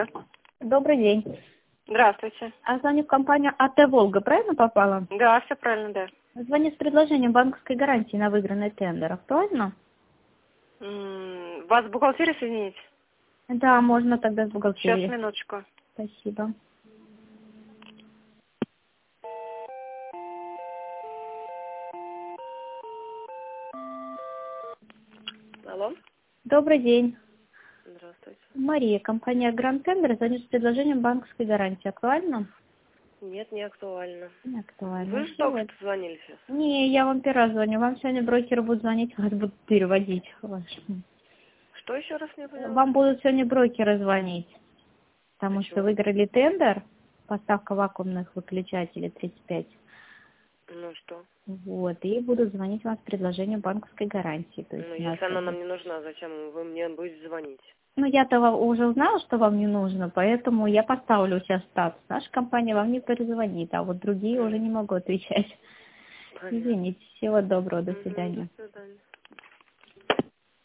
Добрый день. Здравствуйте. Звоню в компанию АТ «Волга», правильно попала? Да, все правильно, да. Звоню с предложением банковской гарантии на выигранный тендер. Актуально? Вас в бухгалтерию соединить? Да, можно тогда с Сейчас, бухгалтерией. минуточку. Спасибо. Алло. Добрый день. Здравствуйте. Мария, компания Гранд Тендер звонит с предложением банковской гарантии. Актуально? Нет, не актуально. Не актуально. Вы же Ну, только вот. что звонили сейчас. Не, я вам первый раз звоню. Вам сегодня брокеры будут звонить, вас будут переводить. Что еще раз не поняла? Вам будут сегодня брокеры звонить, потому что Почему? выиграли тендер, поставка вакуумных выключателей 35. Ну что? Вот, и буду звонить вам с предложением банковской гарантии. То есть Ну, у нас если она нам не нужна, зачем вы мне будете звонить? Ну, я-то уже узнала, что вам не нужно, поэтому я поставлю сейчас статус. Наша компания вам не перезвонит, а вот другие уже не могу отвечать. Понятно. Извините, всего доброго, до До свидания. свидания.